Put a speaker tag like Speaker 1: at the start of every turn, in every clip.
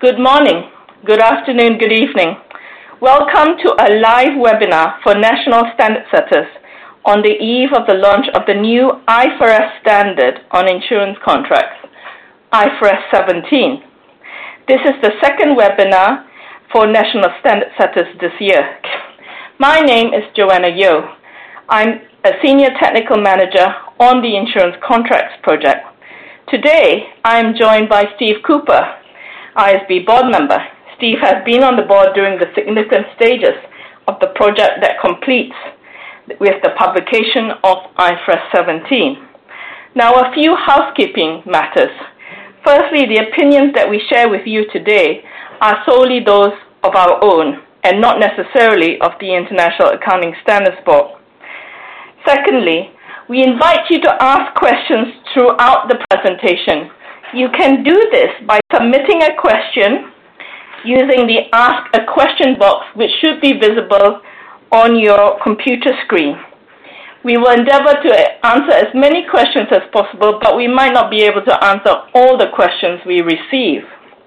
Speaker 1: Good morning, good afternoon, good evening. Welcome to a live webinar for National Standard Setters on the eve of the launch of the new IFRS standard on insurance contracts, IFRS 17. This is the second webinar for National Standard Setters this year. My name is Joanna Yeo. I'm a Senior Technical Manager on the Insurance Contracts Project. Today, I'm joined by Steve Cooper, ISB board member. Steve has been on the board during the significant stages of the project that completes with the publication of IFRS 17. Now, a few housekeeping matters. Firstly, the opinions that we share with you today are solely those of our own and not necessarily of the International Accounting Standards Board. Secondly, we invite you to ask questions throughout the presentation. You can do this by submitting a question using the Ask a Question box, which should be visible on your computer screen. We will endeavor to answer as many questions as possible, but we might not be able to answer all the questions we receive.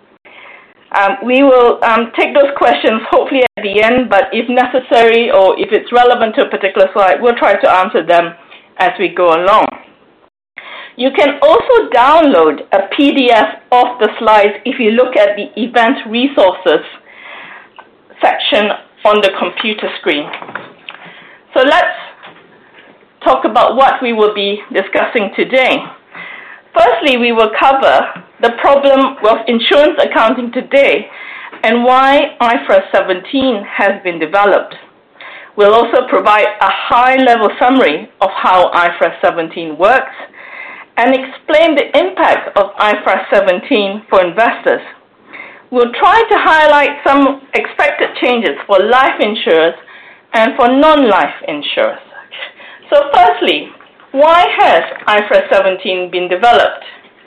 Speaker 1: We will take those questions hopefully at the end, but if necessary or if it's relevant to a particular slide, we'll try to answer them as we go along. You can also download a PDF of the slides if you look at the Event Resources section on the computer screen. So let's talk about what we will be discussing today. Firstly, we will cover the problem of insurance accounting today and why IFRS 17 has been developed. We'll also provide a high-level summary of how IFRS 17 works and explain the impact of IFRS 17 for investors. We'll try to highlight some expected changes for life insurers and for non-life insurers. So firstly, why has IFRS 17 been developed?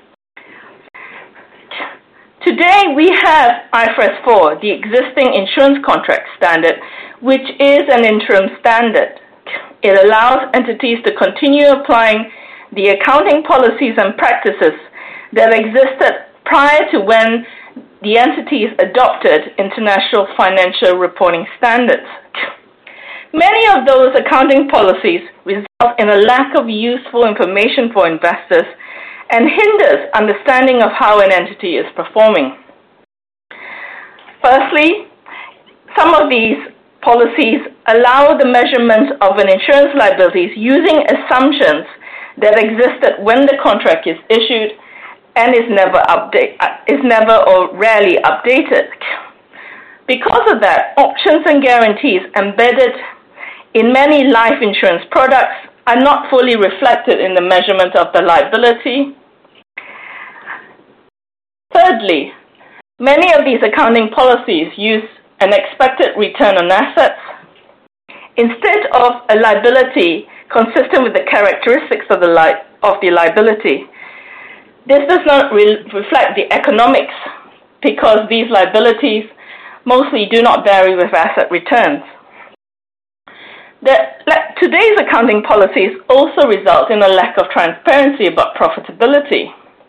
Speaker 1: Today we have IFRS 4, the existing insurance contract standard, which is an interim standard. It allows entities to continue applying the accounting policies and practices that existed prior to when the entities adopted international financial reporting standards. Many of those accounting policies result in a lack of useful information for investors and hinders understanding of how an entity is performing. Firstly, some of these policies allow the measurement of an insurance liabilities using assumptions that existed when the contract is issued and is never or rarely updated. Because of that, options and guarantees embedded in many life insurance products are not fully reflected in the measurement of the liability. Thirdly, many of these accounting policies use an expected return on assets instead of a liability consistent with the characteristics of the liability. This does not reflect the economics because these liabilities mostly do not vary with asset returns. Today's accounting policies also result in a lack of transparency about profitability.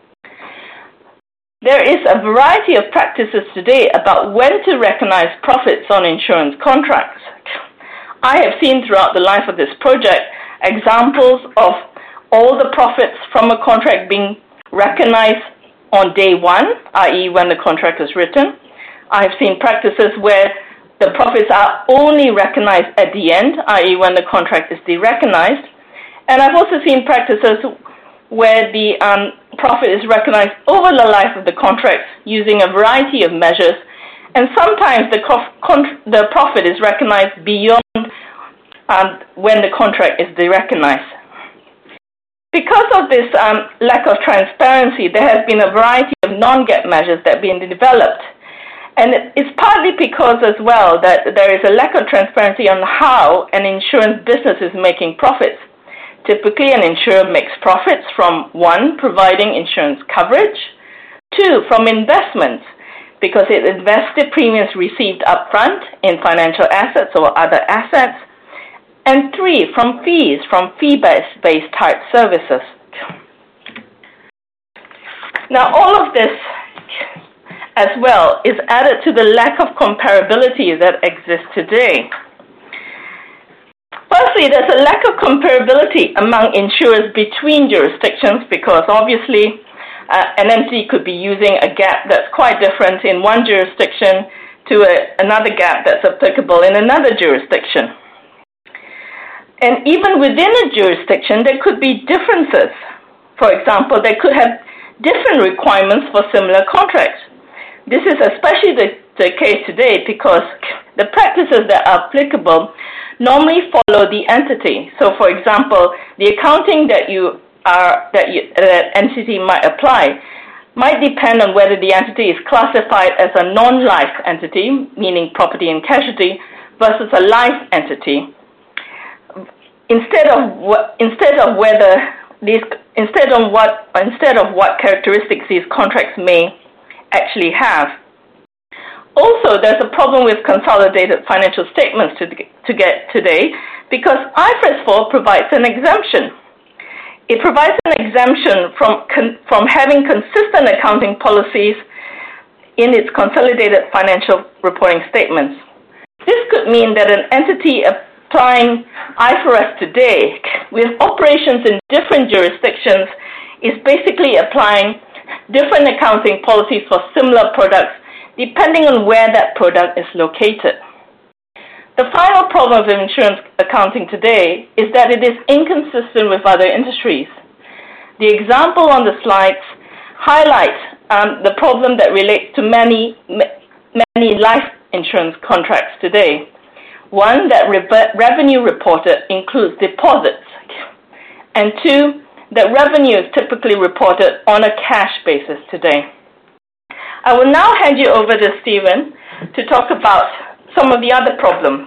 Speaker 1: There is a variety of practices today about when to recognize profits on insurance contracts. I have seen throughout the life of this project examples of all the profits from a contract being recognized on day one, i.e. when the contract is written. I have seen practices where the profits are only recognized at the end, i.e. when the contract is derecognized. And I've also seen practices where the profit is recognized over the life of the contract using a variety of measures, and sometimes the profit is recognized beyond when the contract is derecognized. Because of this lack of transparency, there has been a variety of non-GAAP measures that have been developed. And it's partly because as well that there is a lack of transparency on how an insurance business is making profits. Typically, an insurer makes profits from 1, providing insurance coverage, 2, from investments, because it invests the premiums received upfront in financial assets or other assets, and 3, from fees, from fee-based type services. Now, all of this as well is added to the lack of comparability that exists today. Firstly, there's a lack of comparability among insurers between jurisdictions because obviously an entity could be using a GAAP that's quite different in one jurisdiction to another GAAP that's applicable in another jurisdiction. And even within a jurisdiction, there could be differences. For example, they could have different requirements for similar contracts. This is especially the case today because the practices that are applicable normally follow the entity. So, for example, the accounting that entity might apply might depend on whether the entity is classified as a non-life entity, meaning property and casualty, versus a life entity. Instead of what characteristics these contracts may actually have. Also, there's a problem with consolidated financial statements to get today because IFRS 4 provides an exemption. It provides an exemption from having consistent accounting policies in its consolidated financial reporting statements. This could mean that an entity applying IFRS today with operations in different jurisdictions is basically applying different accounting policies for similar products depending on where that product is located. The final problem of insurance accounting today is that it is inconsistent with other industries. The example on the slides highlights the problem that relates to many life insurance contracts today. One, that revenue reported includes deposits, and two, that revenue is typically reported on a cash basis today. I will now hand you over to Stephen to talk about some of the other problems.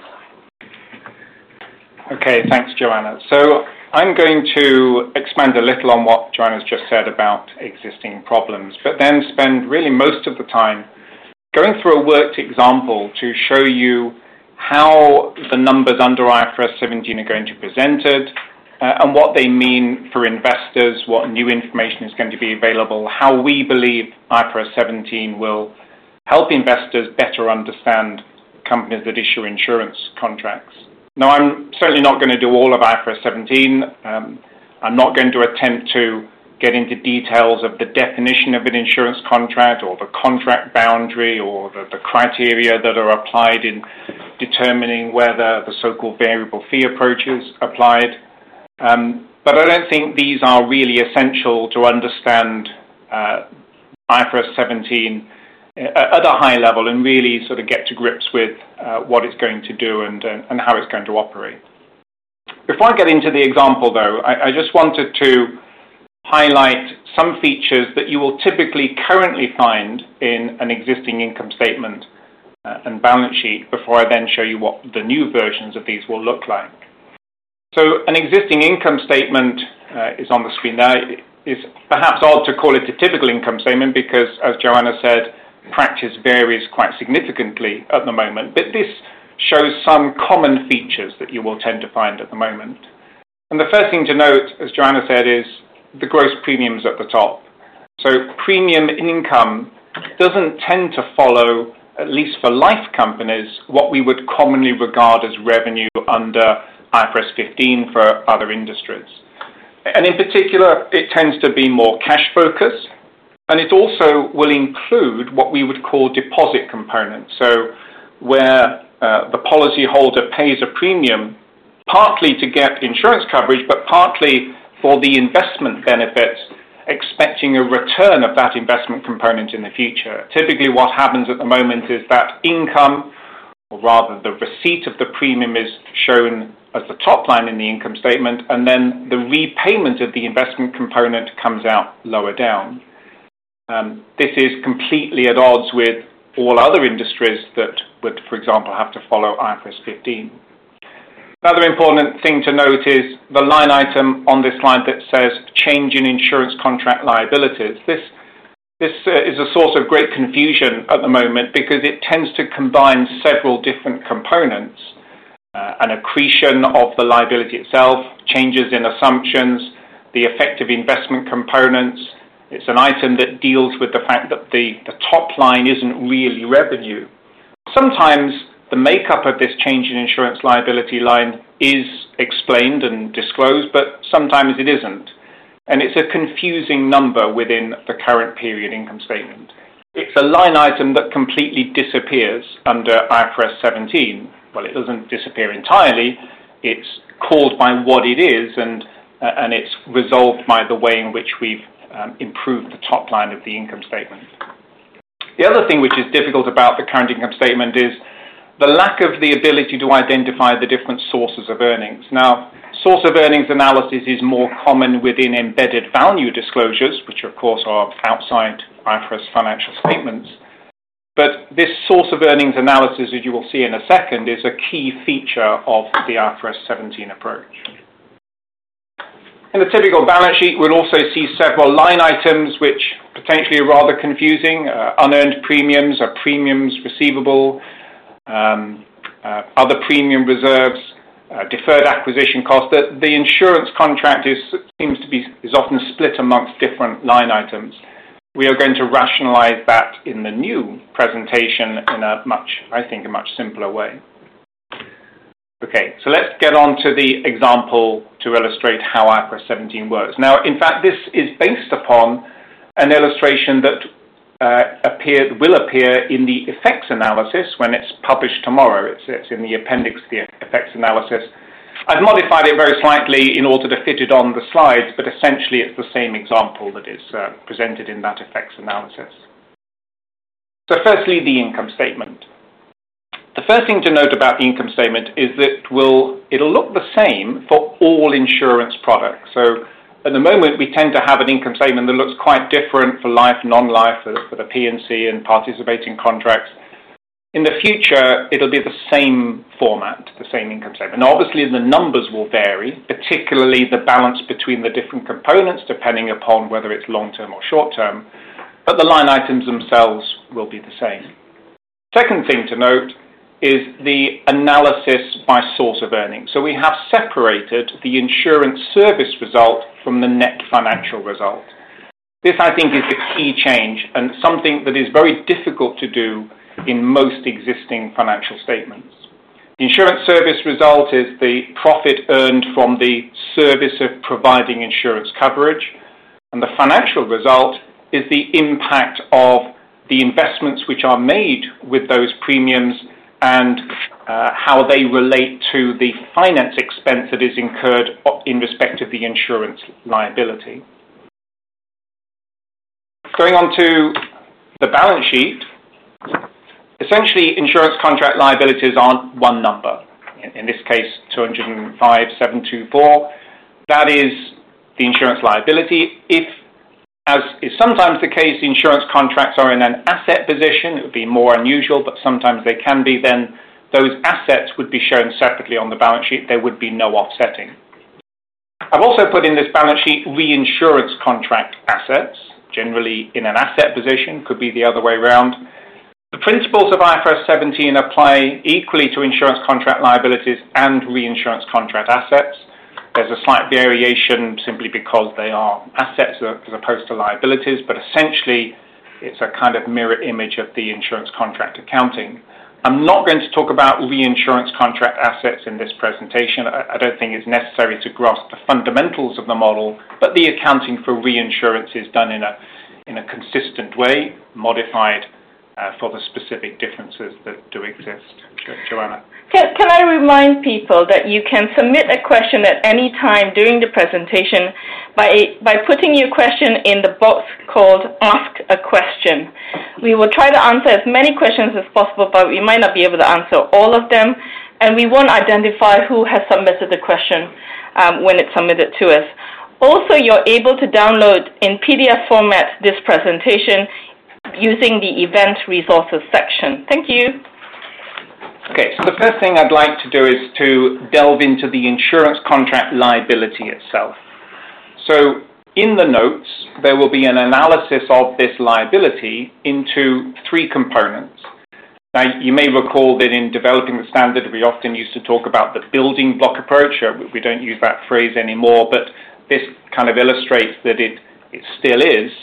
Speaker 2: Okay, thanks, Joanna. So I'm going to expand a little on what Joanna's just said about existing problems, but then spend really most of the time going through a worked example to show you how the numbers under IFRS 17 are going to be presented, and what they mean for investors, what new information is going to be available, how we believe IFRS 17 will help investors better understand companies that issue insurance contracts. Now, I'm certainly not going to do all of IFRS 17. I'm not going to attempt to get into details of the definition of an insurance contract or the contract boundary or the criteria that are applied in determining whether the so-called variable fee approach is applied. But I don't think these are really essential to understand IFRS 17 at a high level and really sort of get to grips with what it's going to do and how it's going to operate. Before I get into the example, though, I just wanted to highlight some features that you will typically currently find in an existing income statement and balance sheet before I then show you what the new versions of these will look like. So an existing income statement is on the screen there. It's perhaps odd to call it a typical income statement because, as Joanna said, practice varies quite significantly at the moment. But this shows some common features that you will tend to find at the moment. And the first thing to note, as Joanna said, is the gross premiums at the top. So premium income doesn't tend to follow, at least for life companies, what we would commonly regard as revenue under IFRS 15 for other industries. And in particular, it tends to be more cash focused, and it also will include what we would call deposit components. So where the policyholder pays a premium partly to get insurance coverage, but partly for the investment benefits, expecting a return of that investment component in the future. Typically what happens at the moment is that income, or rather the receipt of the premium, is shown as the top line in the income statement, and then the repayment of the investment component comes out lower down. This is completely at odds with all other industries that would, for example, have to follow IFRS 15. Another important thing to note is the line item on this slide that says change in insurance contract liabilities. This is a source of great confusion at the moment because it tends to combine several different components. An accretion of the liability itself, changes in assumptions, the effective investment components, It's an item that deals with the fact that the top line isn't really revenue. Sometimes the makeup of this change in insurance liability line is explained and disclosed, but sometimes it isn't. And it's a confusing number within the current period income statement. It's a line item that completely disappears under IFRS 17. Well, it doesn't disappear entirely. It's called by what it is, and it's resolved by the way in which we've improved the top line of the income statement. The other thing which is difficult about the current income statement is the lack of the ability to identify the different sources of earnings. Now, source of earnings analysis is more common within embedded value disclosures, which of course are outside IFRS financial statements. But this source of earnings analysis, as you will see in a second, is a key feature of the IFRS 17 approach. In the typical balance sheet, we'll also see several line items which potentially are rather confusing. Unearned premiums, premiums receivable, other premium reserves, deferred acquisition cost. The insurance contract is often split amongst different line items. We are going to rationalize that in the new presentation in a much simpler way. Okay, so let's get on to the example to illustrate how IFRS 17 works. Now, in fact, this is based upon an illustration that will appear in the effects analysis when it's published tomorrow. It's in the appendix to the effects analysis. I've modified it very slightly in order to fit it on the slides, but essentially it's the same example that is presented in that effects analysis. So firstly, the income statement. The first thing to note about the income statement is that it'll look the same for all insurance products. So at the moment, we tend to have an income statement that looks quite different for life, non-life, for the P&C and participating contracts. In the future, it'll be the same format, the same income statement. Now, obviously, the numbers will vary, particularly the balance between the different components, depending upon whether it's long-term or short-term, but the line items themselves will be the same. Second thing to note is the analysis by source of earnings. So we have separated the insurance service result from the net financial result. This, I think, is a key change and something that is very difficult to do in most existing financial statements. The insurance service result is the profit earned from the service of providing insurance coverage, and the financial result is the impact of the investments which are made with those premiums and how they relate to the finance expense that is incurred in respect of the insurance liability. Going on to the balance sheet, essentially insurance contract liabilities aren't one number. In this case, 205,724. That is the insurance liability. If, as is sometimes the case, the insurance contracts are in an asset position, it would be more unusual, but sometimes they can be, then those assets would be shown separately on the balance sheet. There would be no offsetting. I've also put in this balance sheet reinsurance contract assets, generally in an asset position, could be the other way around. The principles of IFRS 17 apply equally to insurance contract liabilities and reinsurance contract assets. There's a slight variation simply because they are assets as opposed to liabilities, but essentially it's a kind of mirror image of the insurance contract accounting. I'm not going to talk about reinsurance contract assets in this presentation. I don't think it's necessary to grasp the fundamentals of the model, but the accounting for reinsurance is done in a consistent way, modified for the specific differences that do exist. Joanna?
Speaker 1: Can I remind people that you can submit a question at any time during the presentation by putting your question in the box called Ask a Question. We will try to answer as many questions as possible, but we might not be able to answer all of them, and we won't identify who has submitted the question when it's submitted to us. Also, you're able to download in PDF format this presentation using the Event Resources section. Thank you.
Speaker 2: Okay, so the first thing I'd like to do is to delve into the insurance contract liability itself. So in the notes, there will be an analysis of this liability into three components. Now, you may recall that in developing the standard, we often used to talk about the building block approach. We don't use that phrase anymore, but this kind of illustrates that it still is.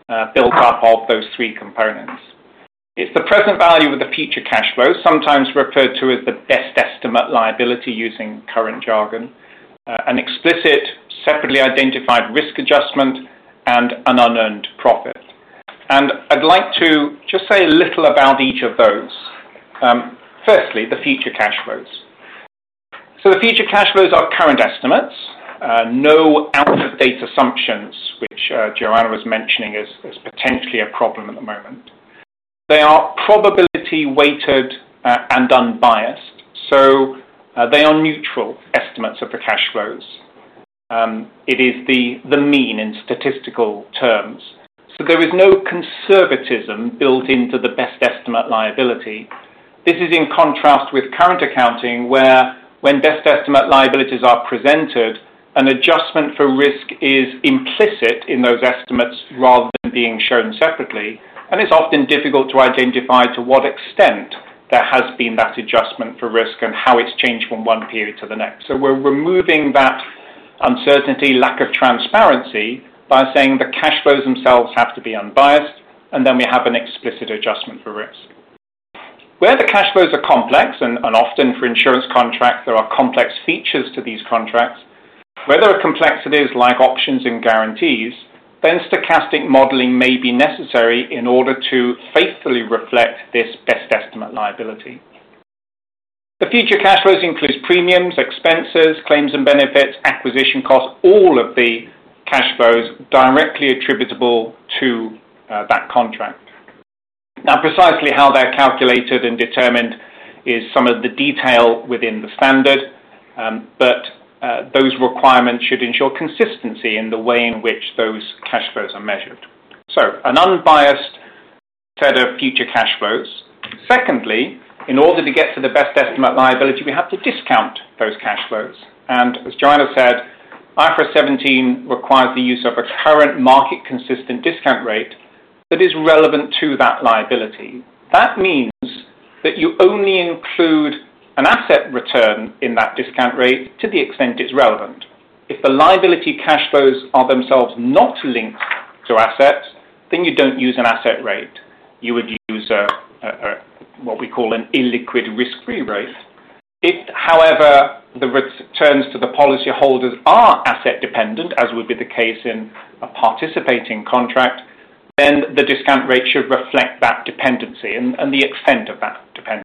Speaker 2: built up of those three components. It's the present value of the future cash flows, sometimes referred to as the best estimate liability using current jargon, an explicit, separately identified risk adjustment, and an unearned profit. And I'd like to just say a little about each of those. Firstly, the future cash flows. So the future cash flows are current estimates, no out-of-date assumptions, which Joanna was mentioning as potentially a problem at the moment. They are probability-weighted and unbiased, so they are neutral estimates of the cash flows. It is the mean in statistical terms. So there is no conservatism built into the best estimate liability. This is in contrast with current accounting, where when best estimate liabilities are presented, an adjustment for risk is implicit in those estimates rather than being shown separately, and it's often difficult to identify to what extent there has been that adjustment for risk and how it's changed from one period to the next. So we're removing that uncertainty, lack of transparency, by saying the cash flows themselves have to be unbiased, and then we have an explicit adjustment for risk. Where the cash flows are complex, and often for insurance contracts there are complex features to these contracts, where there are complexities like options and guarantees, then stochastic modeling may be necessary in order to faithfully reflect this best estimate liability. The future cash flows include premiums, expenses, claims and benefits, acquisition costs, all of the cash flows directly attributable to that contract. Now, precisely how they're calculated and determined is some of the detail within the standard, but those requirements should ensure consistency in the way in which those cash flows are measured. So, an unbiased set of future cash flows. Secondly, in order to get to the best estimate liability, we have to discount those cash flows. And as Joanna said, IFRS 17 requires the use of a current market-consistent discount rate that is relevant to that liability. That means that you only include an asset return in that discount rate to the extent it's relevant. If the liability cash flows are themselves not linked to assets, then you don't use an asset rate. You would use what we call an illiquid risk-free rate. If, however, the returns to the policyholders are asset-dependent, as would be the case in a participating contract, then the discount rate should reflect that dependency and the extent of that dependency.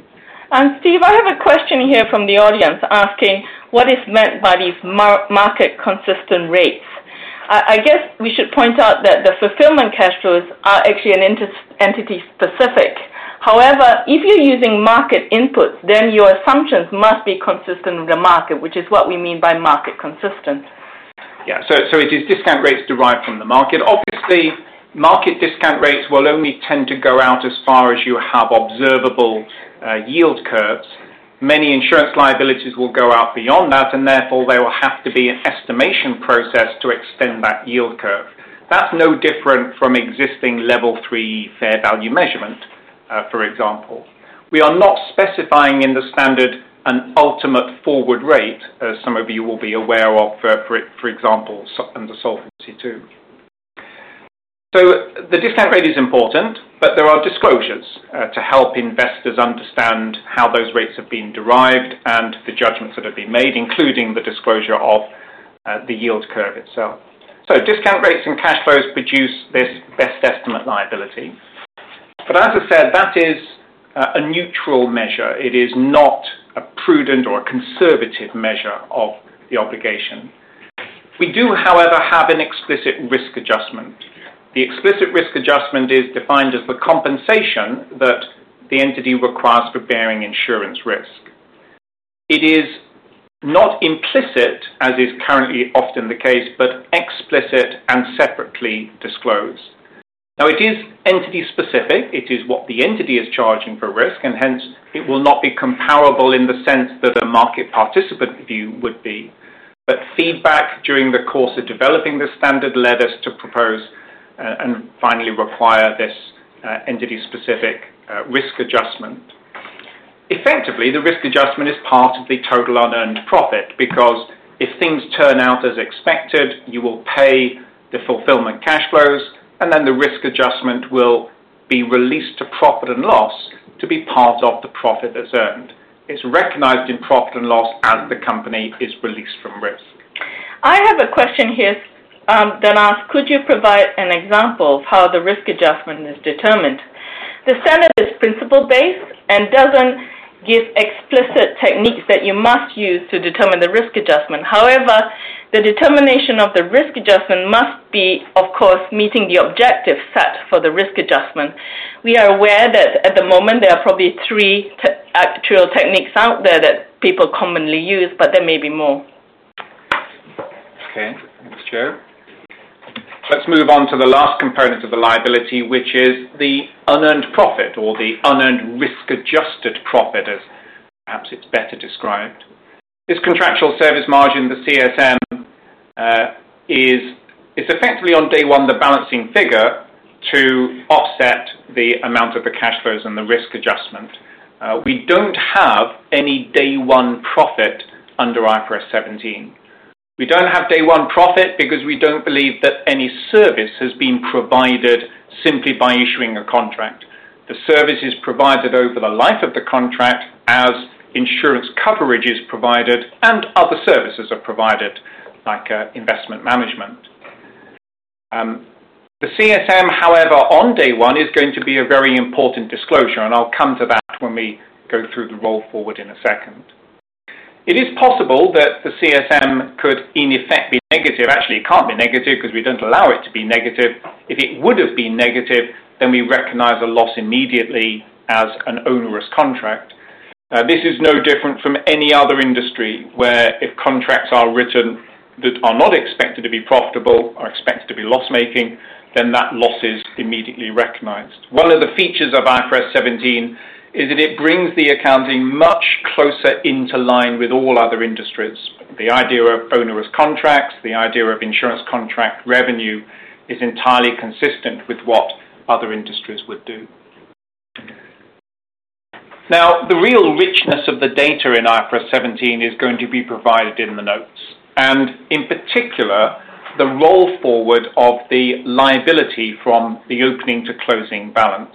Speaker 1: And Steve, I have a question here from the audience asking what is meant by these market-consistent rates. I guess we should point out that the fulfillment cash flows are actually an entity-specific. However, if you're using market inputs, then your assumptions must be consistent with the market, which is what we mean by market consistent.
Speaker 2: Yeah, so it is discount rates derived from the market. Obviously, market discount rates will only tend to go out as far as you have observable yield curves. Many insurance liabilities will go out beyond that, and therefore there will have to be an estimation process to extend that yield curve. That's no different from existing level 3 fair value measurement, for example. We are not specifying in the standard an ultimate forward rate, as some of you will be aware of, for example, under Solvency II. So the discount rate is important, but there are disclosures to help investors understand how those rates have been derived and the judgments that have been made, including the disclosure of the yield curve itself. So discount rates and cash flows produce this best estimate liability. But as I said, that is a neutral measure. It is not a prudent or a conservative measure of the obligation. We do, however, have an explicit risk adjustment. The explicit risk adjustment is defined as the compensation that the entity requires for bearing insurance risk. It is not implicit, as is currently often the case, but explicit and separately disclosed. Now, it is entity-specific. It is what the entity is charging for risk, and hence it will not be comparable in the sense that a market participant view would be. But feedback during the course of developing the standard led us to propose and finally require this entity-specific risk adjustment. Effectively, the risk adjustment is part of the total unearned profit, because if things turn out as expected, you will pay the fulfillment cash flows, and then the risk adjustment will be released to profit and loss to be part of the profit that's earned. It's recognized in profit and loss as the company is released from risk.
Speaker 1: I have a question here that asks, could you provide an example of how the risk adjustment is determined? The standard is principle-based and doesn't give explicit techniques that you must use to determine the risk adjustment. However, the determination of the risk adjustment must be, of course, meeting the objective set for the risk adjustment. We are aware that at the moment there are probably three actual techniques out there that people commonly use, but there may be more.
Speaker 2: Okay, thanks, Joe. Let's move on to the last component of the liability, which is the unearned profit, or the unearned risk-adjusted profit, as perhaps it's better described. This contractual service margin, the CSM, is effectively on day one the balancing figure to offset the amount of the cash flows and the risk adjustment. We don't have any day one profit under IFRS 17. We don't have day one profit because we don't believe that any service has been provided simply by issuing a contract. The service is provided over the life of the contract as insurance coverage is provided and other services are provided, like investment management. The CSM, however, on day one is going to be a very important disclosure, and I'll come to that when we go through the roll forward in a second. It is possible that the CSM could in effect be negative. Actually, it can't be negative because we don't allow it to be negative. If it would have been negative, then we recognize a loss immediately as an onerous contract. This is no different from any other industry where if contracts are written that are not expected to be profitable, are expected to be loss-making, then that loss is immediately recognized. One of the features of IFRS 17 is that it brings the accounting much closer into line with all other industries. The idea of onerous contracts, the idea of insurance contract revenue is entirely consistent with what other industries would do. Now, the real richness of the data in IFRS 17 is going to be provided in the notes, and in particular, the roll forward of the liability from the opening to closing balance.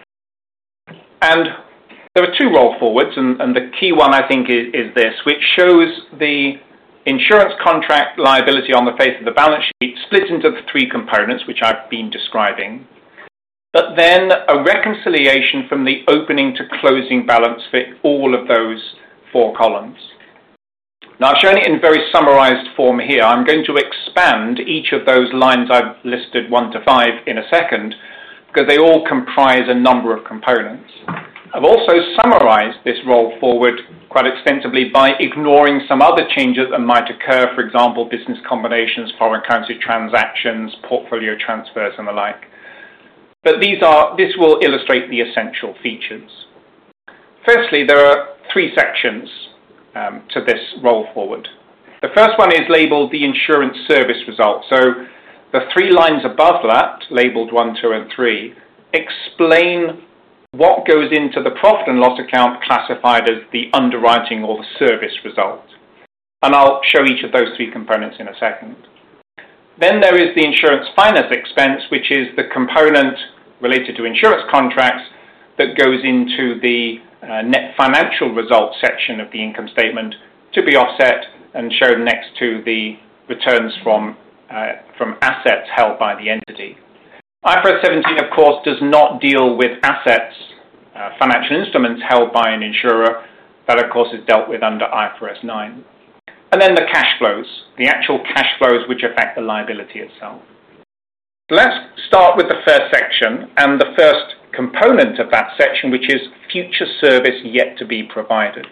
Speaker 2: And there are two roll forwards, and the key one I think is this, which shows the insurance contract liability on the face of the balance sheet split into the three components which I've been describing, but then a reconciliation from the opening to closing balance for all of those four columns. Now I've shown it in very summarized form here. I'm going to expand each of those lines I've listed 1 to 5 in a second, because they all comprise a number of components. I've also summarized this roll forward quite extensively by ignoring some other changes that might occur, for example, business combinations, foreign currency transactions, portfolio transfers, and the like. But this will illustrate the essential features. Firstly, there are three sections to this roll forward. The first one is labeled the insurance service result. So the three lines above that, labeled 1, 2, and 3, explain what goes into the profit and loss account classified as the underwriting or the service result. And I'll show each of those three components in a second. Then there is the insurance finance expense, which is the component related to insurance contracts that goes into the net financial results section of the income statement to be offset and shown next to the returns from assets held by the entity. IFRS 17, of course, does not deal with assets, financial instruments held by an insurer. That, of course, is dealt with under IFRS 9. And then the cash flows, the actual cash flows which affect the liability itself. Let's start with the first section and the first component of that section, which is future service yet to be provided.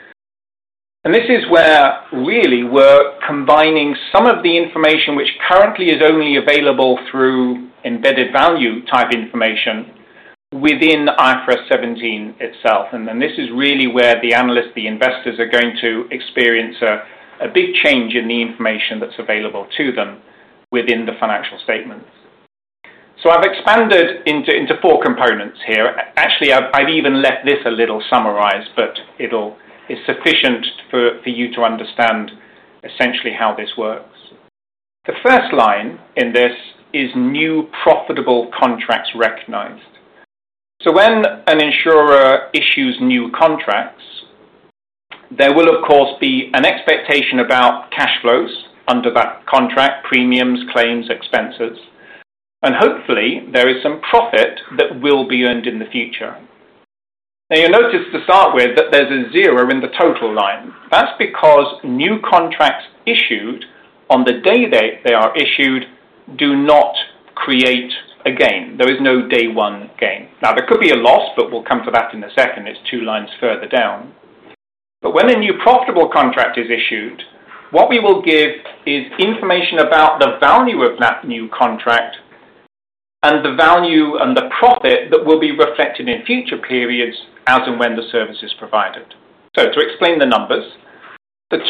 Speaker 2: And this is where really we're combining some of the information which currently is only available through embedded value type information within IFRS 17 itself. And then this is really where the analysts, the investors, are going to experience a big change in the information that's available to them within the financial statements. So I've expanded into four components here. Actually, I've even left this a little summarized, but it's sufficient for you to understand essentially how this works. The first line in this is new profitable contracts recognized. So when an insurer issues new contracts, there will of course be an expectation about cash flows under that contract, premiums, claims, expenses, and hopefully there is some profit that will be earned in the future. Now you'll notice to start with that there's a zero in the total line. That's because new contracts issued on the day they are issued do not create a gain. There is no day one gain. Now there could be a loss, but we'll come to that in a second. It's 2 lines further down. But when a new profitable contract is issued, what we will give is information about the value of that new contract and the value and the profit that will be reflected in future periods as and when the service is provided. So to explain the numbers, the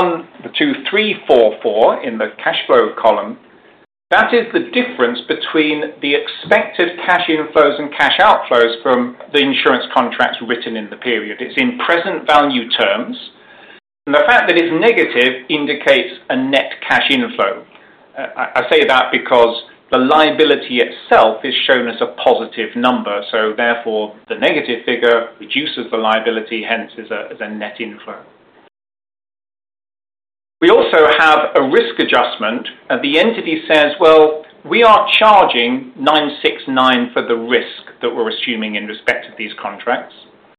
Speaker 2: 2344 in the cash flow column, that is the difference between the expected cash inflows and cash outflows from the insurance contracts written in the period. It's in present value terms, and the fact that it's negative indicates a net cash inflow. I say that because the liability itself is shown as a positive number, so therefore the negative figure reduces the liability, hence is a net inflow. We also have a risk adjustment, and the entity says, well, we are charging 969 for the risk that we're assuming in respect of these contracts.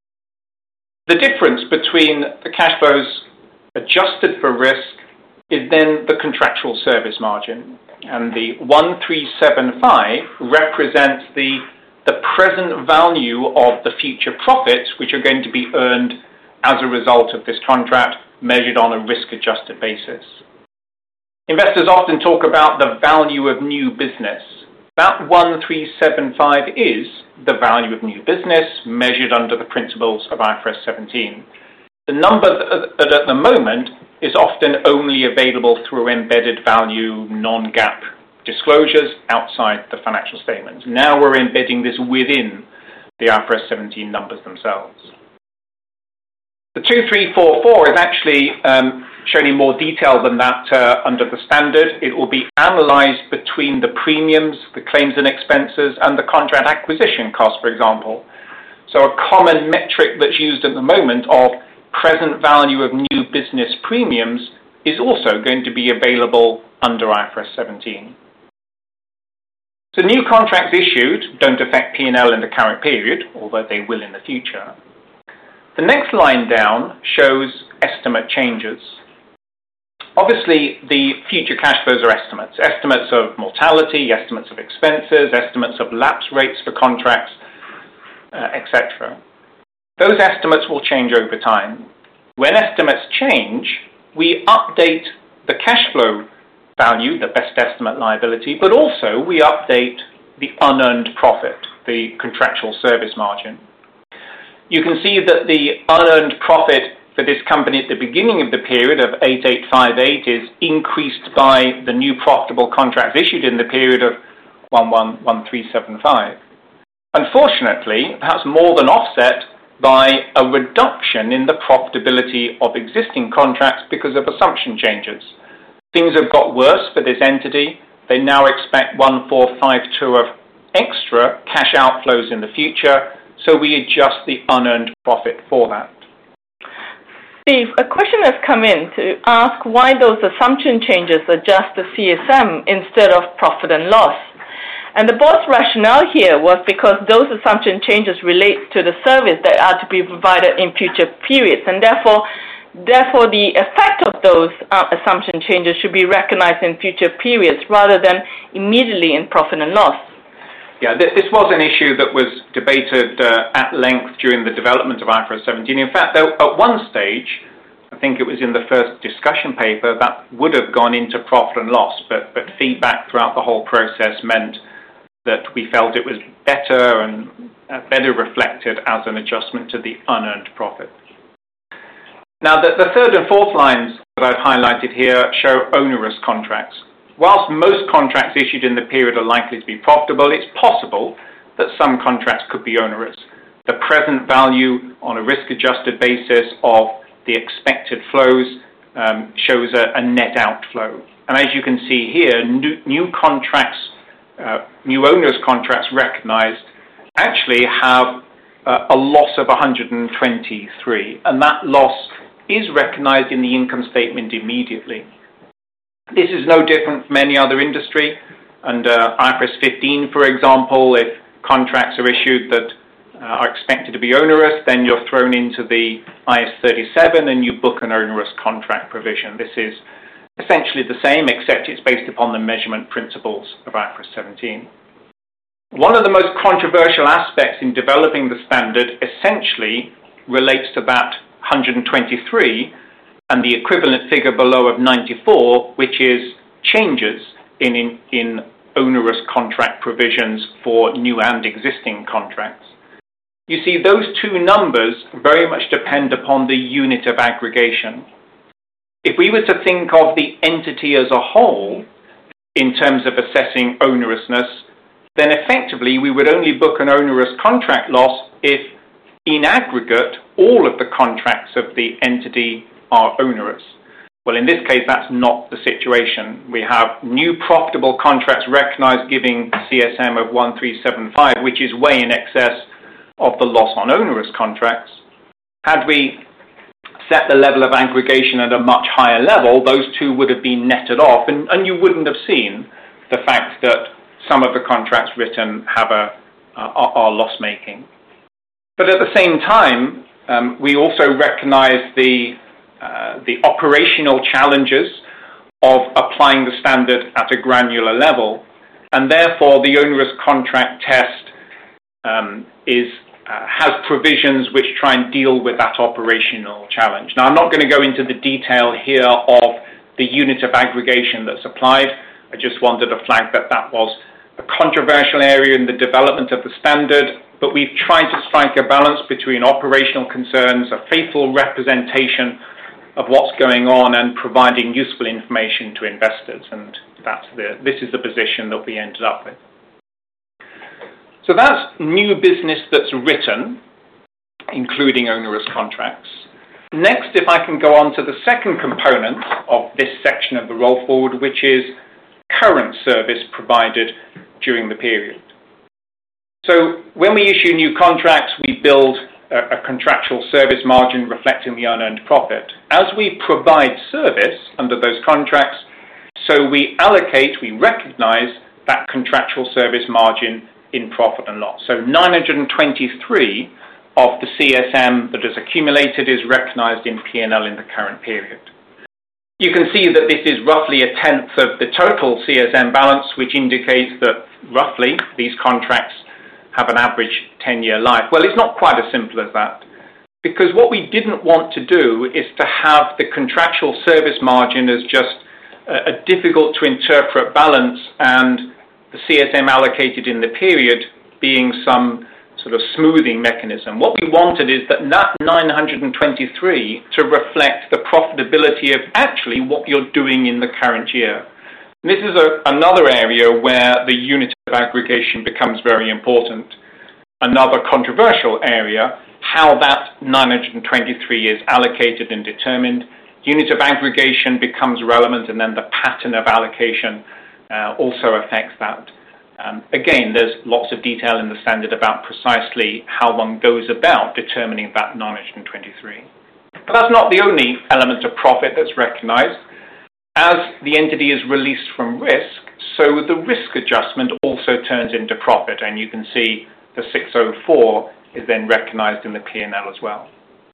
Speaker 2: The difference between the cash flows adjusted for risk is then the contractual service margin. And the 1375 represents the present value of the future profits which are going to be earned as a result of this contract, measured on a risk-adjusted basis. Investors often talk about the value of new business. That 1375 is the value of new business measured under the principles of IFRS 17. The number that at the moment is often only available through embedded value, non-GAAP disclosures outside the financial statements. Now we're embedding this within the IFRS 17 numbers themselves. The 2344 is actually shown in more detail than that under the standard. It will be analysed between the premiums, the claims and expenses, and the contract acquisition cost, for example. So a common metric that's used at the moment of present value of new business premiums is also going to be available under IFRS 17. So new contracts issued don't affect P&L in the current period, although they will in the future. The next line down shows estimate changes. Obviously, the future cash flows are estimates. Estimates of mortality, estimates of expenses, estimates of lapse rates for contracts, etc. Those estimates will change over time. When estimates change, we update the cash flow value, the best estimate liability, but also we update the unearned profit, the contractual service margin. You can see that the unearned profit for this company at the beginning of the period of 8858 is increased by the new profitable contracts issued in the period of 111375. Unfortunately, that's more than offset by a reduction in the profitability of existing contracts because of assumption changes. Things have got worse for this entity. They now expect 1452 of extra cash outflows in the future, so we adjust the unearned profit for that.
Speaker 1: Steve, a question has come in to ask why those assumption changes adjust the CSM instead of profit and loss. And the board's rationale here was because those assumption changes relate to the service that are to be provided in future periods, and therefore the effect of those assumption changes should be recognized in future periods rather than immediately in profit and loss.
Speaker 2: Yeah, this was an issue that was debated at length during the development of IFRS 17. In fact, at one stage, I think it was in the first discussion paper, that would have gone into profit and loss, but feedback throughout the whole process meant that we felt it was better and better reflected as an adjustment to the unearned profit. Now, the third and fourth lines that I've highlighted here show onerous contracts. Whilst most contracts issued in the period are likely to be profitable, it's possible that some contracts could be onerous. The present value on a risk-adjusted basis of the expected flows shows a net outflow. And as you can see here, new contracts new onerous contracts recognized actually have a loss of 123, and that loss is recognized in the income statement immediately. This is no different from any other industry. Under IFRS 15, for example, if contracts are issued that are expected to be onerous, then you're thrown into the IAS 37 and you book an onerous contract provision. This is essentially the same, except it's based upon the measurement principles of IFRS 17. One of the most controversial aspects in developing the standard essentially relates to that 123 and the equivalent figure below of 94, which is changes in onerous contract provisions for new and existing contracts. You see, those two numbers very much depend upon the unit of aggregation. If we were to think of the entity as a whole in terms of assessing onerousness, then effectively we would only book an onerous contract loss if, in aggregate, all of the contracts of the entity are onerous. Well, in this case, that's not the situation. We have new profitable contracts recognized giving CSM of 1375, which is way in excess of the loss on onerous contracts. Had we set the level of aggregation at a much higher level, those two would have been netted off, and you wouldn't have seen the fact that some of the contracts written are loss-making. But at the same time, we also recognize the operational challenges of applying the standard at a granular level, and therefore the onerous contract test has provisions which try and deal with that operational challenge. Now, I'm not going to go into the detail here of the unit of aggregation that's applied. I just wanted to flag that was a controversial area in the development of the standard, but we've tried to strike a balance between operational concerns, a faithful representation of what's going on, and providing useful information to investors, and this is the position that we ended up with. So that's new business that's written, including onerous contracts. Next, if I can go on to the second component of this section of the roll forward, which is current service provided during the period. So when we issue new contracts, we build a contractual service margin reflecting the unearned profit. As we provide service under those contracts, so we recognize that contractual service margin in profit and loss. So 923 of the CSM that is accumulated is recognized in P&L in the current period. You can see that this is roughly a tenth of the total CSM balance, which indicates that roughly these contracts have an average 10-year life. Well, it's not quite as simple as that, because what we didn't want to do is to have the contractual service margin as just a difficult to interpret balance and the CSM allocated in the period being some sort of smoothing mechanism. What we wanted is that 923 to reflect the profitability of actually what you're doing in the current year. And this is another area where the unit of aggregation becomes very important. Another controversial area, how that 923 is allocated and determined. Unit of aggregation becomes relevant, and then the pattern of allocation also affects that. Again, there's lots of detail in the standard about precisely how one goes about determining that 923. But that's not the only element of profit that's recognized. As the entity is released from risk, so the risk adjustment also turns into profit, and you can see the 604 is then recognized in the P&L as well.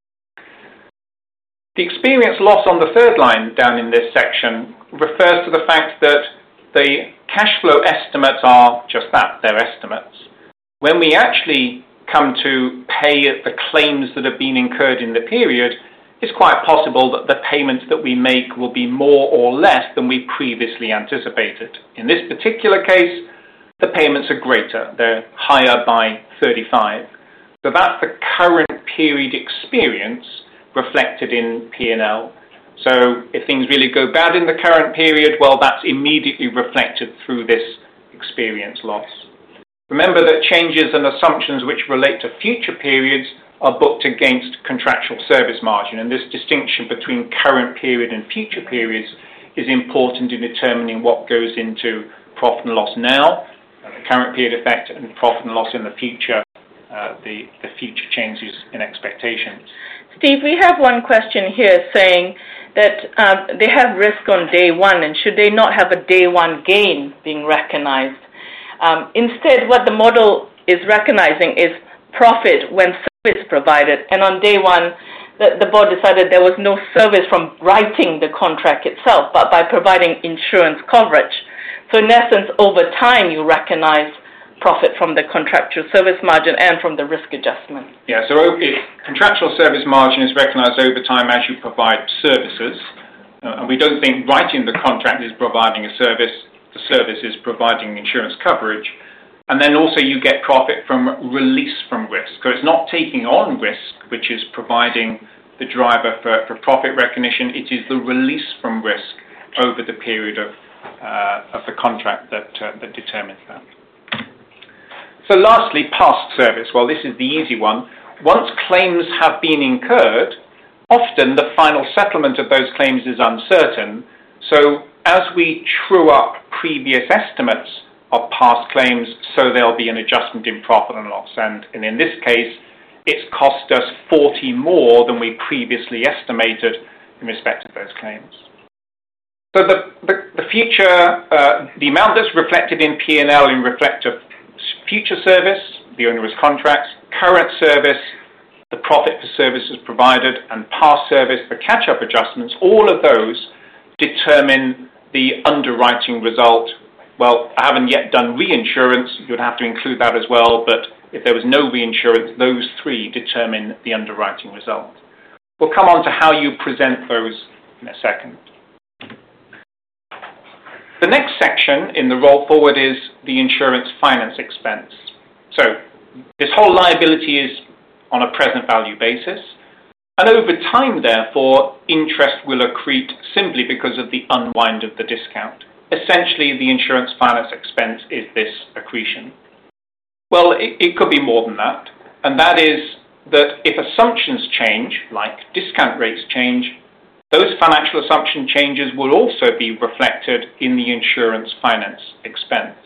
Speaker 2: The experience loss on the third line down in this section refers to the fact that the cash flow estimates are just that, they're estimates. When we actually come to pay the claims that have been incurred in the period, it's quite possible that the payments that we make will be more or less than we previously anticipated. In this particular case, the payments are greater. They're higher by 35. So that's the current period experience reflected in P&L. So if things really go bad in the current period, well, that's immediately reflected through this experience loss. Remember that changes and assumptions which relate to future periods are booked against contractual service margin, and this distinction between current period and future periods is important in determining what goes into profit and loss now the current period effect, and profit and loss in the future, the future changes in expectations.
Speaker 1: Steve, we have one question here saying that they have risk on day one, and should they not have a day one gain being recognized? Instead, what the model is recognizing is profit when service provided, and on day one, the board decided there was no service from writing the contract itself, but by providing insurance coverage. So in essence, over time, you recognize profit from the contractual service margin and from the risk adjustment.
Speaker 2: Yeah, so contractual service margin is recognized over time as you provide services, and we don't think writing the contract is providing a service. The service is providing insurance coverage. And then also you get profit from release from risk. So it's not taking on risk, which is providing the driver for profit recognition. It is the release from risk over the period of the contract that determines that. So lastly, past service. Well, this is the easy one. Once claims have been incurred, often the final settlement of those claims is uncertain. So as we true up previous estimates of past claims, so there'll be an adjustment in profit and loss. And in this case, it's cost us 40 more than we previously estimated in respect of those claims. So the future, the amount that's reflected in P&L in respect of future service, the onerous contracts, current service, the profit for services provided, and past service, the catch-up adjustments, all of those determine the underwriting result. Well, I haven't yet done reinsurance. You'd have to include that as well, but if there was no reinsurance, those three determine the underwriting result. We'll come on to how you present those in a second. The next section in the roll forward is the insurance finance expense. So this whole liability is on a present value basis, and over time, therefore, interest will accrete simply because of the unwind of the discount. Essentially, the insurance finance expense is this accretion. Well, it could be more than that, and that is that if assumptions change, like discount rates change, those financial assumption changes will also be reflected in the insurance finance expense.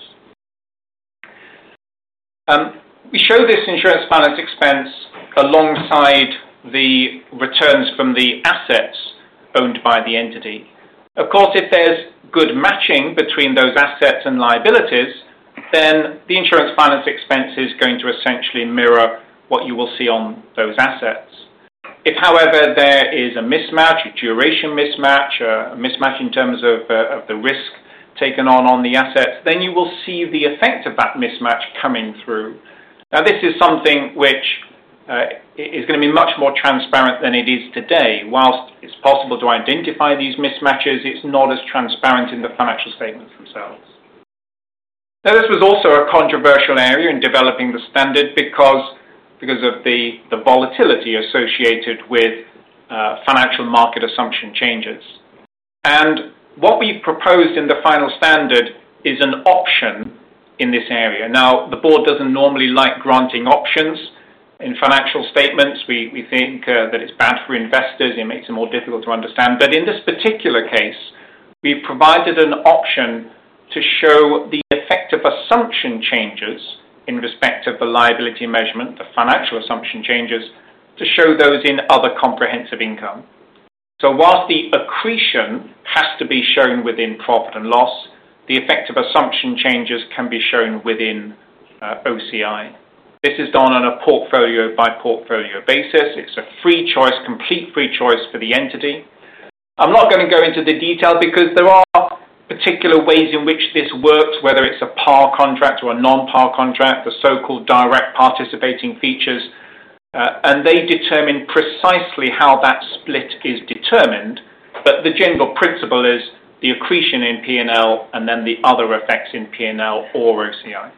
Speaker 2: We show this insurance finance expense alongside the returns from the assets owned by the entity. Of course, if there's good matching between those assets and liabilities, then the insurance finance expense is going to essentially mirror what you will see on those assets. If, however, there is a mismatch, a duration mismatch, a mismatch in terms of the risk taken on the assets, then you will see the effect of that mismatch coming through. Now, this is something which is going to be much more transparent than it is today. Whilst it's possible to identify these mismatches, it's not as transparent in the financial statements themselves. Now, this was also a controversial area in developing the standard because of the volatility associated with financial market assumption changes. And what we've proposed in the final standard is an option in this area. Now, the board doesn't normally like granting options in financial statements. We think that it's bad for investors, it makes it more difficult to understand. But in this particular case, we've provided an option to show the effect of assumption changes in respect of the liability measurement, the financial assumption changes, to show those in other comprehensive income. So whilst the accretion has to be shown within profit and loss, the effect of assumption changes can be shown within OCI. This is done on a portfolio-by-portfolio basis. It's a free choice, complete free choice for the entity. I'm not going to go into the detail because there are particular ways in which this works, whether it's a par contract or a non-par contract, the so-called direct participating features, and they determine precisely how that split is determined, but the general principle is the accretion in P&L and then the other effects in P&L or OCI.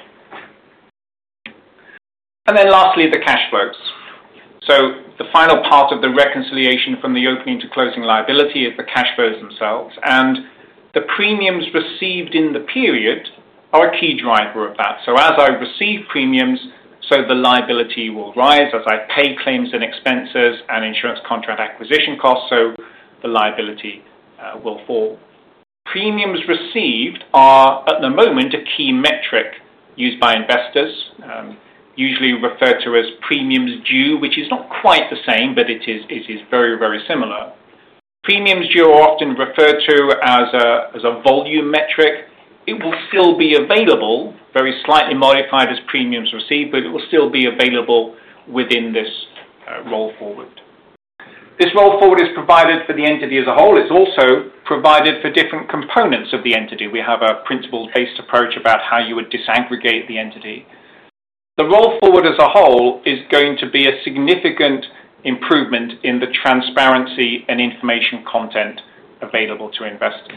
Speaker 2: And then lastly, the cash flows. So the final part of the reconciliation from the opening to closing liability is the cash flows themselves, and the premiums received in the period are a key driver of that. So as I receive premiums, so the liability will rise as I pay claims and expenses and insurance contract acquisition costs, so the liability will fall. Premiums received are, at the moment, a key metric used by investors, usually referred to as premiums due, which is not quite the same, but it is very, very similar. Premiums due are often referred to as a volume metric. It will still be available, very slightly modified as premiums received, but it will still be available within this roll forward. This roll forward is provided for the entity as a whole. It's also provided for different components of the entity. We have a principles-based approach about how you would disaggregate the entity. The roll forward as a whole is going to be a significant improvement in the transparency and information content available to investors.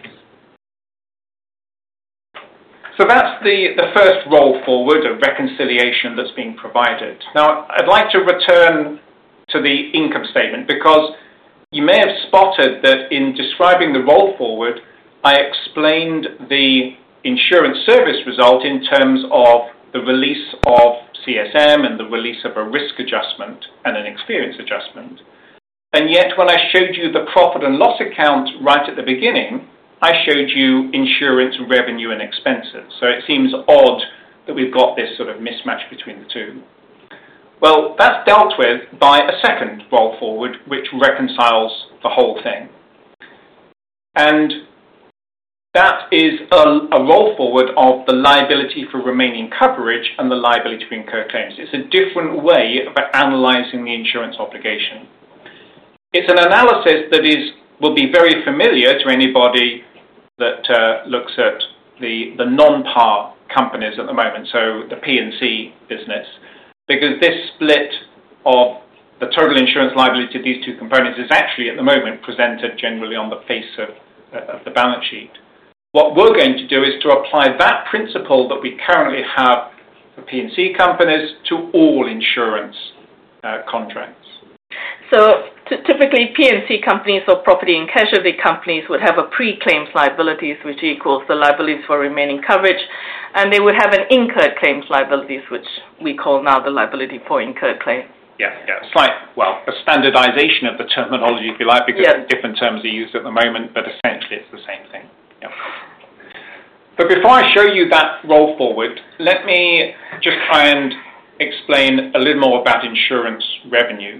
Speaker 2: So that's the first roll forward, a reconciliation that's being provided. Now, I'd like to return to the income statement because you may have spotted that in describing the roll forward, I explained the insurance service result in terms of the release of CSM and the release of a risk adjustment and an experience adjustment. And yet when I showed you the profit and loss account right at the beginning, I showed you insurance revenue and expenses. So it seems odd that we've got this sort of mismatch between the two. Well, that's dealt with by a second roll forward, which reconciles the whole thing. And that is a roll forward of the liability for remaining coverage and the liability to incur claims. It's a different way of analysing the insurance obligation. It's an analysis that will be very familiar to anybody that looks at the non-par companies at the moment, so the P&C business, because this split of the total insurance liability of these two components is actually at the moment presented generally on the face of the balance sheet. What we're going to do is to apply that principle that we currently have for P&C companies to all insurance contracts.
Speaker 1: So typically P&C companies or property and casualty companies would have a pre-claims liabilities, which equals the liabilities for remaining coverage, and they would have an incurred claims liabilities, which we call now the liability for incurred claims.
Speaker 2: Yeah, a standardization of the terminology, if you like, because different terms are used at the moment, but essentially it's the same thing. Yeah. But before I show you that roll forward, let me just try and explain a little more about insurance revenue.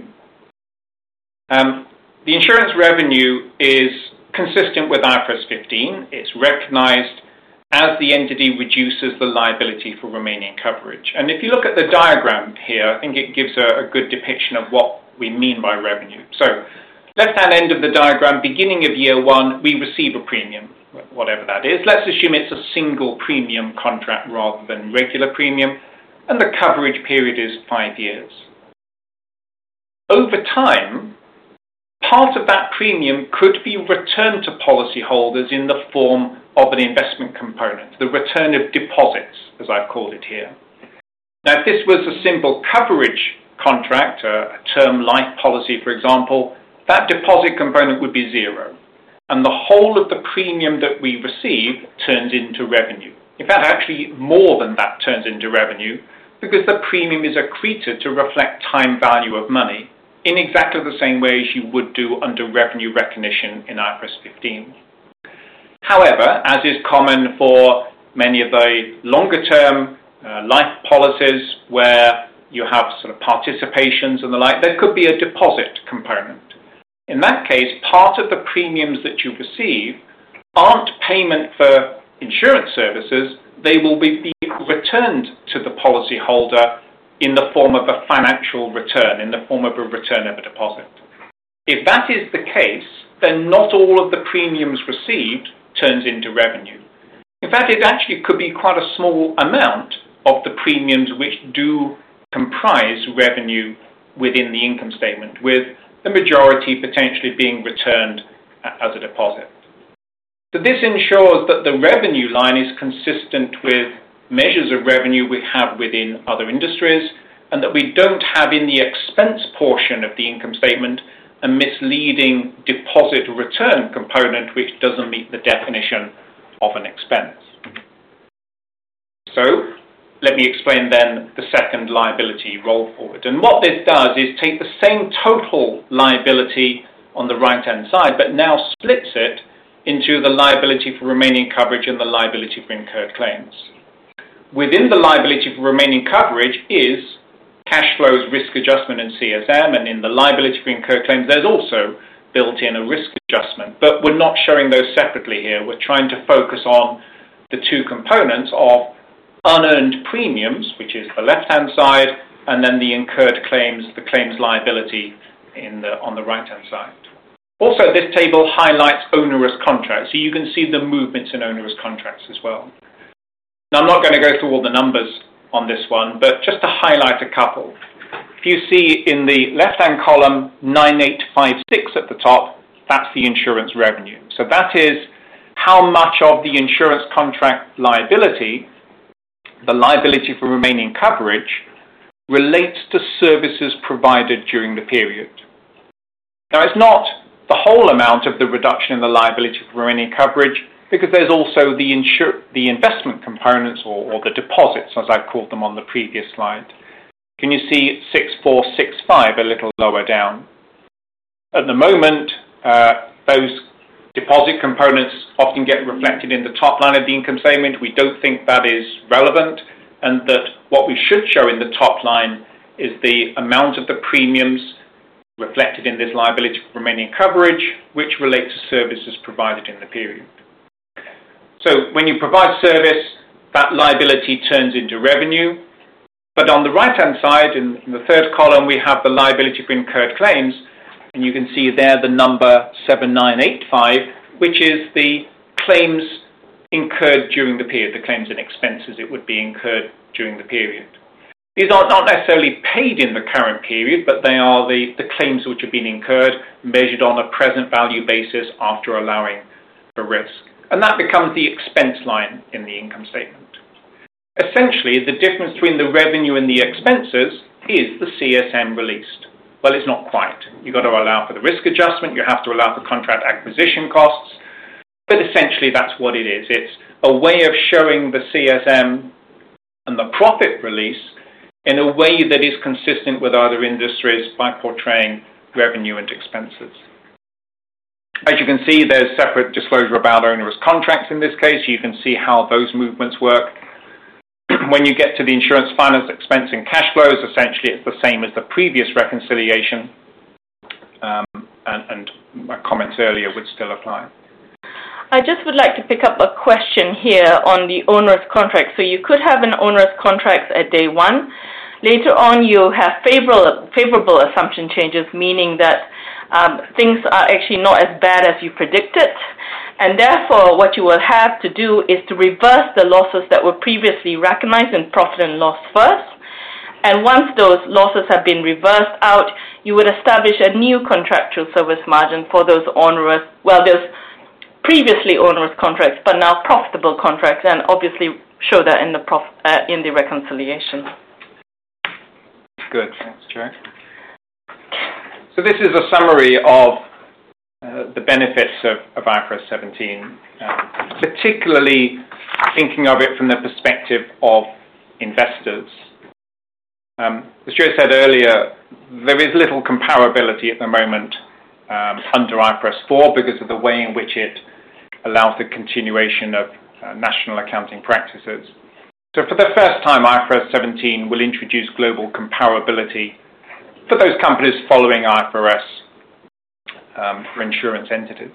Speaker 2: The insurance revenue is consistent with IFRS 15. It's recognized as the entity reduces the liability for remaining coverage. And if you look at the diagram here, I think it gives a good depiction of what we mean by revenue. So, left-hand end of the diagram, beginning of year one, we receive a premium, whatever that is. Let's assume it's a single premium contract rather than regular premium, and the coverage period is 5 years. Over time, part of that premium could be returned to policyholders in the form of an investment component, the return of deposits, as I've called it here. Now, if this was a simple coverage contract, a term life policy, for example, that deposit component would be zero, and the whole of the premium that we receive turns into revenue. In fact, actually more than that turns into revenue, because the premium is accreted to reflect time value of money in exactly the same way as you would do under revenue recognition in IFRS 15. However, as is common for many of the longer-term life policies where you have sort of participations and the like, there could be a deposit component. In that case, part of the premiums that you receive aren't payment for insurance services, they will be returned to the policyholder in the form of a financial return, in the form of a return of a deposit. If that is the case, then not all of the premiums received turns into revenue. In fact, it actually could be quite a small amount of the premiums which do comprise revenue within the income statement, with the majority potentially being returned as a deposit. So this ensures that the revenue line is consistent with measures of revenue we have within other industries, and that we don't have in the expense portion of the income statement a misleading deposit return component which doesn't meet the definition of an expense. So let me explain then the second liability roll forward. And what this does is take the same total liability on the right-hand side, but now splits it into the liability for remaining coverage and the liability for incurred claims. Within the liability for remaining coverage is cash flows, risk adjustment, and CSM, and in the liability for incurred claims, there's also built in a risk adjustment, but we're not showing those separately here. We're trying to focus on the two components of unearned premiums, which is the left-hand side, and then the incurred claims, the claims liability on the right-hand side. Also, this table highlights onerous contracts, so you can see the movements in onerous contracts as well. Now, I'm not going to go through all the numbers on this one, but just to highlight a couple. If you see in the left-hand column 9856 at the top, that's the insurance revenue. So that is how much of the insurance contract liability, the liability for remaining coverage, relates to services provided during the period. Now, it's not the whole amount of the reduction in the liability for remaining coverage, because there's also the investment components or the deposits, as I've called them on the previous slide. Can you see 6465 a little lower down? At the moment, those deposit components often get reflected in the top line of the income statement. We don't think that is relevant, and that what we should show in the top line is the amount of the premiums reflected in this liability for remaining coverage, which relate to services provided in the period. So when you provide service, that liability turns into revenue. But on the right-hand side, in the third column, we have the liability for incurred claims, and you can see there the number 7985, which is the claims incurred during the period, the claims and expenses it would be incurred during the period. These are not necessarily paid in the current period, but they are the claims which have been incurred, measured on a present value basis after allowing for risk. And that becomes the expense line in the income statement. Essentially, the difference between the revenue and the expenses is the CSM released. Well, it's not quite. You've got to allow for the risk adjustment, you have to allow for contract acquisition costs, but essentially that's what it is. It's a way of showing the CSM and the profit release in a way that is consistent with other industries by portraying revenue and expenses. As you can see, there's separate disclosure about onerous contracts in this case. You can see how those movements work. When you get to the insurance finance expense and cash flows, essentially it's the same as the previous reconciliation, and my comments earlier would still apply.
Speaker 1: I just would like to pick up a question here on the onerous contract. So you could have an onerous contract at day one. Later on, you have favorable assumption changes, meaning that things are actually not as bad as you predicted. And therefore, what you will have to do is to reverse the losses that were previously recognized in profit and loss first. And once those losses have been reversed out, you would establish a new contractual service margin for those those previously onerous contracts, but now profitable contracts, and obviously show that in the reconciliation.
Speaker 2: Good, thanks, Joe. So this is a summary of the benefits of IFRS 17, particularly thinking of it from the perspective of investors. As Joe said earlier, there is little comparability at the moment under IFRS 4 because of the way in which it allows the continuation of national accounting practices. So for the first time, IFRS 17 will introduce global comparability for those companies following IFRS for insurance entities.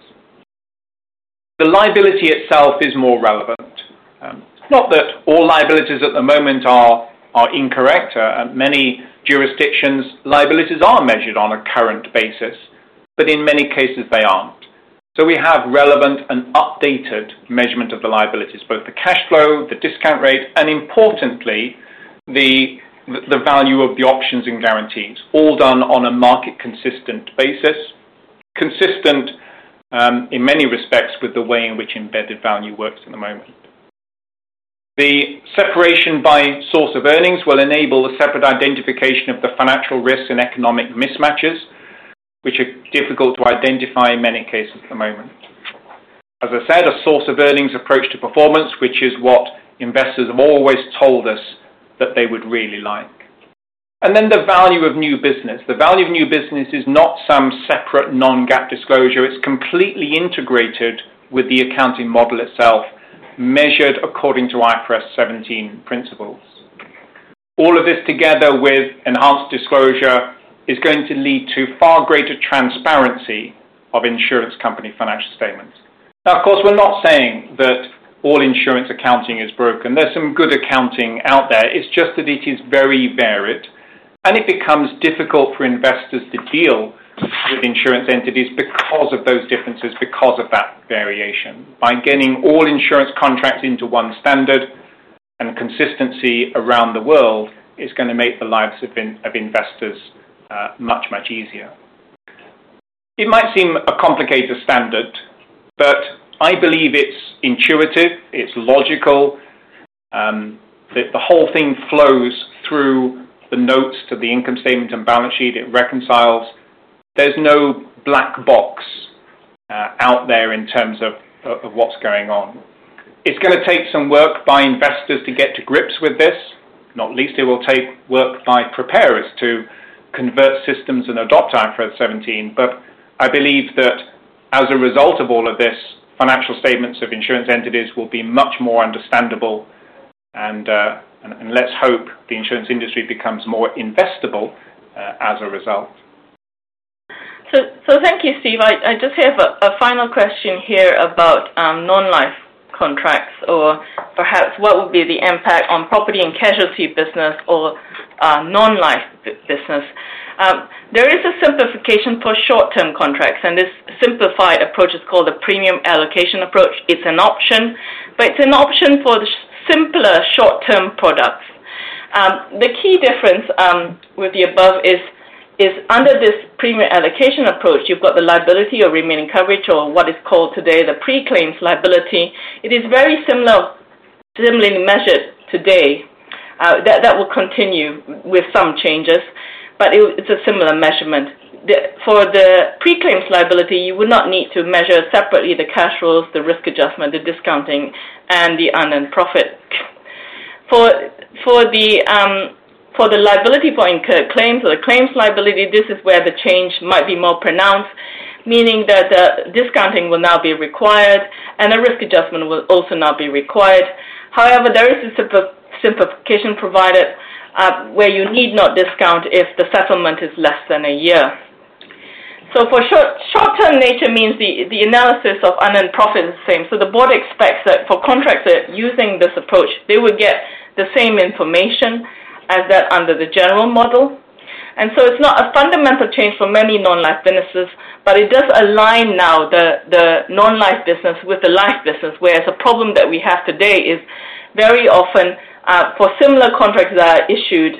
Speaker 2: The liability itself is more relevant. Not that all liabilities at the moment are incorrect. Many jurisdictions, liabilities are measured on a current basis, but in many cases they aren't. So we have relevant and updated measurement of the liabilities, both the cash flow, the discount rate, and importantly, the value of the options and guarantees, all done on a market-consistent basis, consistent in many respects with the way in which embedded value works at the moment. The separation by source of earnings will enable the separate identification of the financial risks and economic mismatches, which are difficult to identify in many cases at the moment. As I said, a source of earnings approach to performance, which is what investors have always told us that they would really like. And then the value of new business. The value of new business is not some separate non-GAAP disclosure. It's completely integrated with the accounting model itself measured according to IFRS 17 principles. All of this together with enhanced disclosure is going to lead to far greater transparency of insurance company financial statements. Now, of course, we're not saying that all insurance accounting is broken. There's some good accounting out there. It's just that it is very varied, and it becomes difficult for investors to deal with insurance entities because of those differences, because of that variation. By getting all insurance contracts into one standard and consistency around the world is going to make the lives of investors much, much easier. It might seem a complicated standard, but I believe it's intuitive, it's logical, the whole thing flows through the notes to the income statement and balance sheet, it reconciles. There's no black box out there in terms of what's going on. It's going to take some work by investors to get to grips with this. Not least, it will take work by preparers to convert systems and adopt IFRS 17. But I believe that as a result of all of this, financial statements of insurance entities will be much more understandable, and let's hope the insurance industry becomes more investable as a result.
Speaker 1: So thank you, Steve. I just have a final question here about non-life contracts, or perhaps what would be the impact on property and casualty business or non-life business. There is a simplification for short-term contracts, and this simplified approach is called the premium allocation approach. It's an option, but it's an option for the simpler short-term products. The key difference with the above is under this premium allocation approach, you've got the liability or remaining coverage, or what is called today the pre-claims liability. It is very similarly measured today. That will continue with some changes, but it's a similar measurement. For the pre-claims liability, you would not need to measure separately the cash flows, the risk adjustment, the discounting, and the unearned profit. For the liability for incurred claims, or the claims liability, this is where the change might be more pronounced, meaning that the discounting will now be required and the risk adjustment will also now be required. However, there is a simplification provided where you need not discount if the settlement is less than a year. So for short-term nature means the analysis of unearned profit is the same. So the board expects that for contracts that using this approach, they would get the same information as that under the general model. And so it's not a fundamental change for many non-life businesses, but it does align now the non-life business with the life business, whereas a problem that we have today is very often for similar contracts that are issued,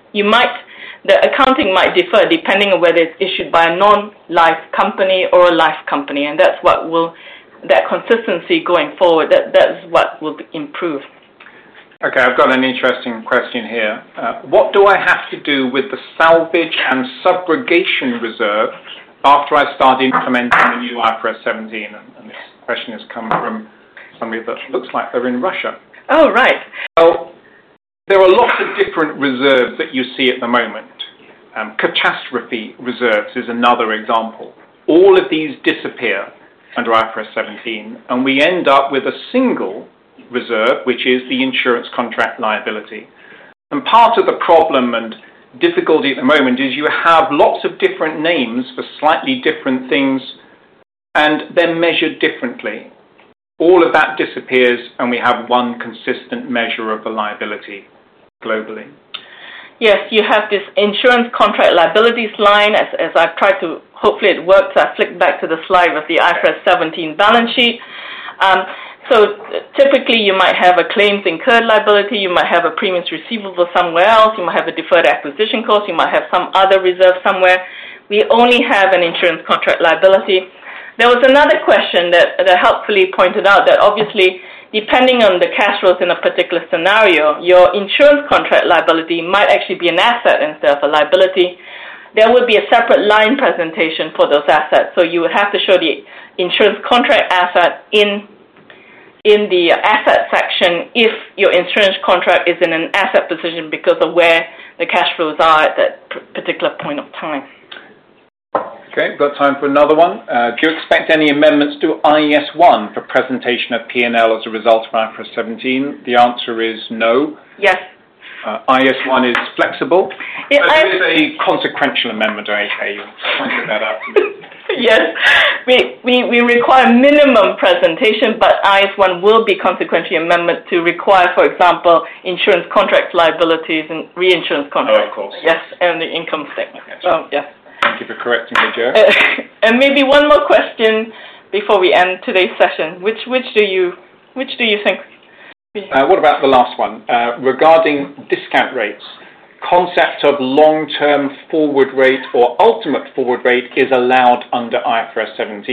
Speaker 1: the accounting might differ depending on whether it's issued by a non-life company or a life company, and that's that consistency going forward, that's what will improve.
Speaker 2: Okay, I've got an interesting question here. What do I have to do with the salvage and subrogation reserve after I start implementing the new IFRS 17? And this question has come from somebody that looks like they're in Russia.
Speaker 1: Oh, right.
Speaker 2: Well, there are lots of different reserves that you see at the moment. Catastrophe reserves is another example. All of these disappear under IFRS 17, and we end up with a single reserve, which is the insurance contract liability. And part of the problem and difficulty at the moment is you have lots of different names for slightly different things, and they're measured differently. All of that disappears, and we have one consistent measure of the liability globally.
Speaker 1: Yes, you have this insurance contract liabilities line. As I've tried to, hopefully it works, I flicked back to the slide with the IFRS 17 balance sheet. So typically you might have a claims incurred liability, you might have a premiums receivable somewhere else, you might have a deferred acquisition cost, you might have some other reserve somewhere. We only have an insurance contract liability. There was another question that helpfully pointed out that obviously depending on the cash flows in a particular scenario, your insurance contract liability might actually be an asset instead of a liability. There would be a separate line presentation for those assets. So you would have to show the insurance contract asset in the asset section if your insurance contract is in an asset position because of where the cash flows are at that particular point of time.
Speaker 2: Okay, we've got time for another one. Do you expect any amendments to IAS 1 for presentation of P&L as a result of IFRS 17? The answer is no.
Speaker 1: Yes.
Speaker 2: IAS 1 is flexible,
Speaker 1: Yeah,
Speaker 2: but there is a consequential amendment, okay, you pointed that out to me.
Speaker 1: Yes, we require minimum presentation, but IAS 1 will be consequentially amendment to require, for example, insurance contract liabilities and reinsurance contracts.
Speaker 2: Oh, of course.
Speaker 1: Yes, and the income statement.
Speaker 2: Okay.
Speaker 1: So, yes.
Speaker 2: Thank you for correcting me, Joe.
Speaker 1: And maybe one more question before we end today's session. Which do you think?
Speaker 2: What about the last one? Regarding discount rates, concept of long-term forward rate or ultimate forward rate is allowed under IFRS 17, ?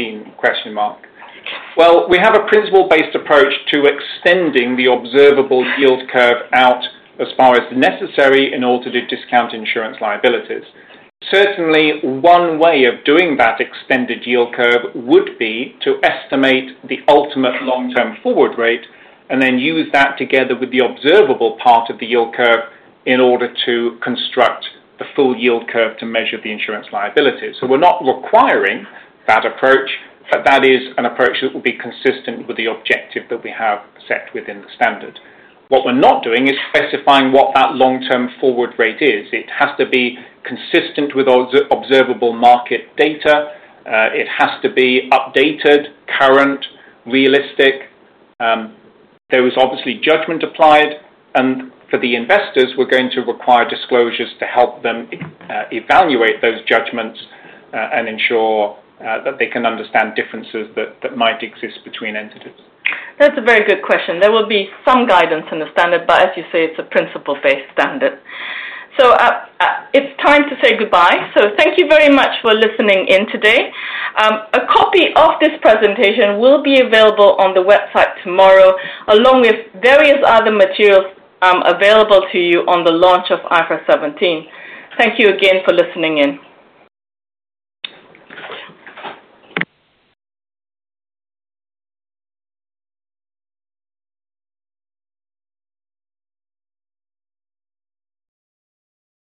Speaker 2: Well, we have a principle-based approach to extending the observable yield curve out as far as necessary in order to discount insurance liabilities. Certainly, one way of doing that extended yield curve would be to estimate the ultimate long-term forward rate and then use that together with the observable part of the yield curve in order to construct the full yield curve to measure the insurance liabilities. So we're not requiring that approach, but that is an approach that will be consistent with the objective that we have set within the standard. What we're not doing is specifying what that long-term forward rate is. It has to be consistent with observable market data. It has to be updated, current, realistic. There is obviously judgment applied, and for the investors, we're going to require disclosures to help them evaluate those judgments and ensure that they can understand differences that might exist between entities.
Speaker 1: That's a very good question. There will be some guidance in the standard, but as you say, it's a principle-based standard. So it's time to say goodbye. So thank you very much for listening in today. A copy of this presentation will be available on the website tomorrow, along with various other materials available to you on the launch of IFRS 17. Thank you again for listening in.